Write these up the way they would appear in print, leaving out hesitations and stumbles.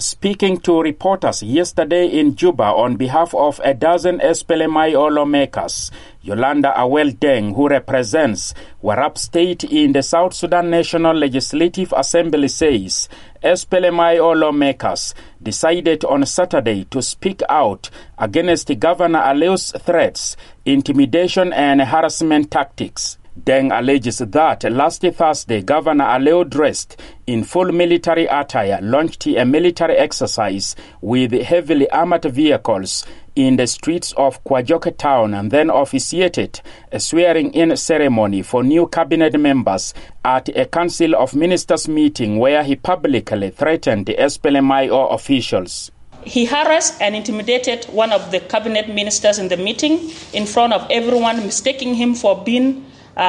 Speaking to reporters yesterday in Juba on behalf of a dozen SPLM-IO lawmakers, Yolanda Awel Deng, who represents Warrap State in the South Sudan National Legislative Assembly, says SPLM-IO lawmakers decided on Saturday to speak out against Governor Aleo's threats, intimidation and harassment tactics. Deng alleges that last Thursday, Governor Aleo, dressed in full military attire, launched a military exercise with heavily armored vehicles in the streets of Kwajoke town and then officiated a swearing-in ceremony for new cabinet members at a Council of Ministers meeting where he publicly threatened the SPLM-IO officials. He harassed and intimidated one of the cabinet ministers in the meeting in front of everyone, mistaking him for being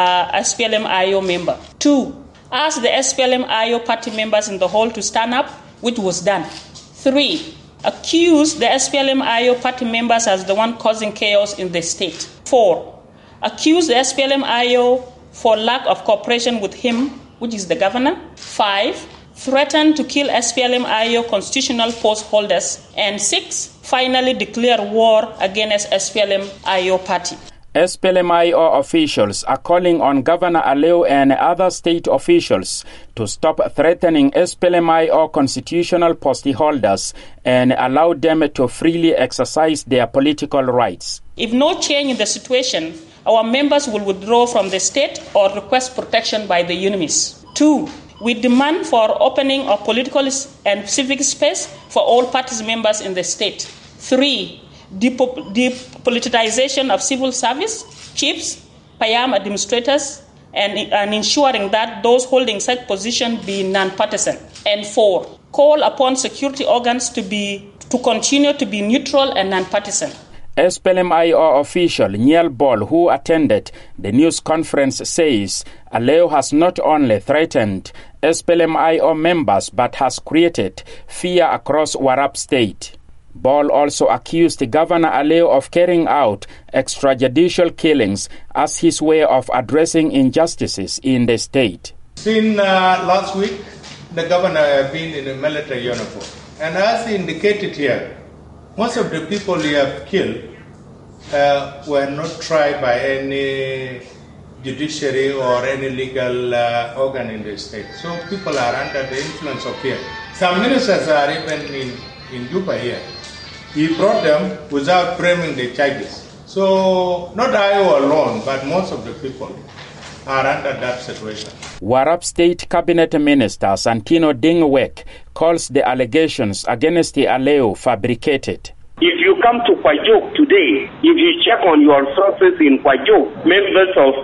SPLM-IO member. 2. Asked the SPLM-IO party members in the hall to stand up, which was done. 3. Accused the SPLM-IO party members as the one causing chaos in the state. 4. Accused the SPLM-IO for lack of cooperation with him, which is the governor. 5. Threatened to kill SPLM-IO constitutional post holders. And 6. Finally declared war against SPLM-IO party. SPLM-IO officials are calling on Governor Aleo and other state officials to stop threatening SPLM-IO constitutional post holders and allow them to freely exercise their political rights. If no change in the situation, our members will withdraw from the state or request protection by the UNMISS. 2. We demand for opening of political and civic space for all parties members in the state. 3. Depoliticization of civil service, chiefs, PAYAM administrators, and ensuring that those holding such position be non-partisan. And 4, call upon security organs to continue to be neutral and non-partisan. SPLM-IO official Niel Bol, who attended the news conference, says Aleo has not only threatened SPLM-IO members but has created fear across Warrap State. Ball also accused Governor Aleo of carrying out extrajudicial killings as his way of addressing injustices in the state. Since last week, the governor has been in a military uniform. And as indicated here, most of the people he have killed were not tried by any judiciary or any legal organ in the state. So people are under the influence of fear. Some ministers are even in Juba here. He brought them without framing the charges. So not IO alone, but most of the people are under that situation. Warrap State Cabinet Minister Santino Dingwek calls the allegations against the Aleo fabricated. If you come to Kwajoke today, if you check on your sources in Kwajoke, members of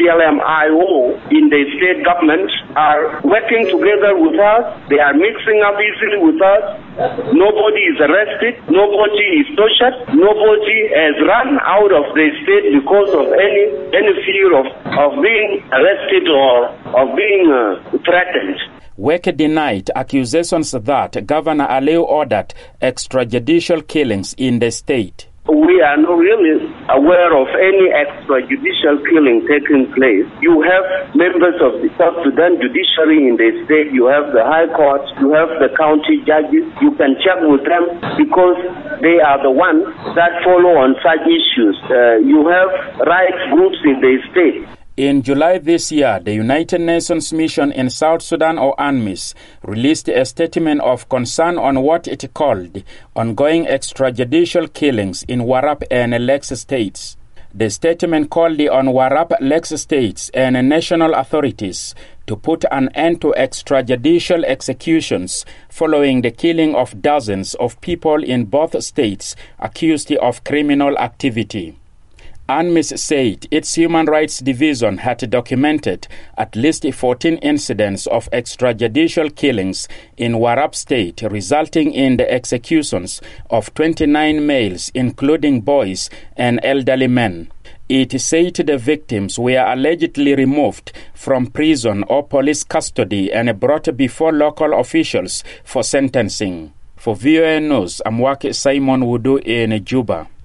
SPLM-IO in the state government are working together with us. They are mixing up easily with us. Nobody is arrested. Nobody is tortured. Nobody has run out of the state because of any fear of being arrested or of being threatened. Weke denied accusations that Governor Aleo ordered extrajudicial killings in the state. We are not really aware of any extrajudicial killing taking place. You have members of the South Sudan judiciary in the state, you have the High Court, you have the county judges. You can check with them because they are the ones that follow on such issues. You have rights groups in the state. In July this year, the United Nations Mission in South Sudan, or UNMISS, released a statement of concern on what it called ongoing extrajudicial killings in Warrap and Lex states. The statement called on Warrap, Lex states and national authorities to put an end to extrajudicial executions following the killing of dozens of people in both states accused of criminal activity. UNMISS said its Human Rights Division had documented at least 14 incidents of extrajudicial killings in Warrap State, resulting in the executions of 29 males, including boys and elderly men. It said the victims were allegedly removed from prison or police custody and brought before local officials for sentencing. For VOA News, I'm Wake Simon Wudu in Juba.